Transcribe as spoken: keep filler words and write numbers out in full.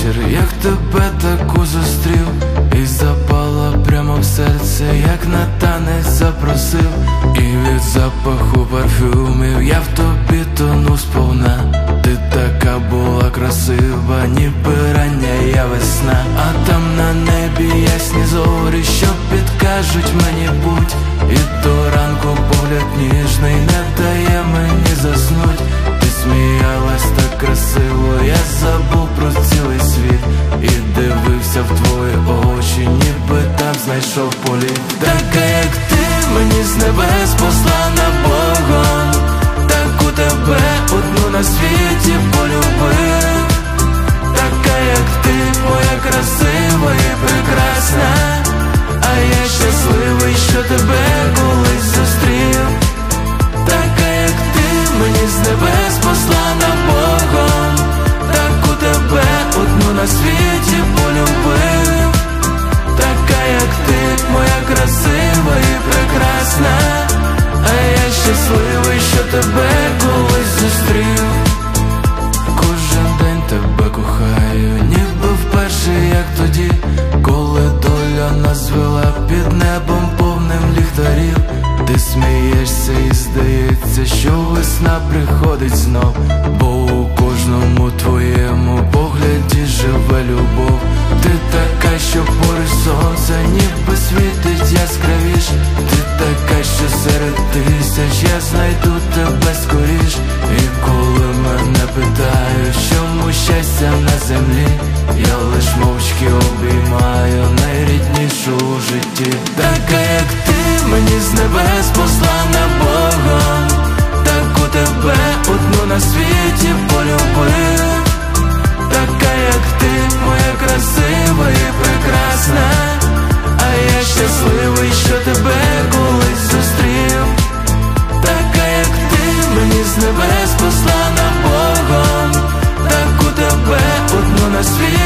вечір, як тебе таку зустрів, і запала прямо в серце, як на танець запросив. І від запаху парфюмів я в тобі тону сповна. Ти така була красива, ніби рання я весна. А там на небі ясні зорі, що підкажуть мені путь. І до ранку погляд ніжний не дає мені заснуть. Ти сміялась так красиво, я забув про цілий світ. І дивився в твої очі, ніби там знайшов політ. Така як ти, мені з небес послана Богом. Таку тебе одну на світі полюбив. Така як ти, моя красива і прекрасна. А я щасливий, що тебе колись зустрів. Така як ти, мені з небес послана Богом. Таку тебе одну на світі полюбив. Така як ти, моя красива і прекрасна. А я щасливий, що тебе колись зустрів. Кожен день тебе кохаю, ніби вперше, як тоді, коли доля нас звела під небом повним ліхтарів. Ти смієшся і здається, що весна приходить знов. Бо у кожному твоєму погляді живе любов. Ти така, що поруч сонця ніби світить яскравіш. Ти така, що серед тисяч я знайду тебе скоріш. І коли мене питають, чому щастя на землі, я лиш мовчки обіймаю найріднішу у житті. Така як ти, мені з небес послана Богом. Таку тебе одну на світі полюбив. Така як ти, моя красива і прекрасна. А я щасливий, що тебе колись зустрів. Така як ти, мені з небес послана Богом. Таку тебе одну на світі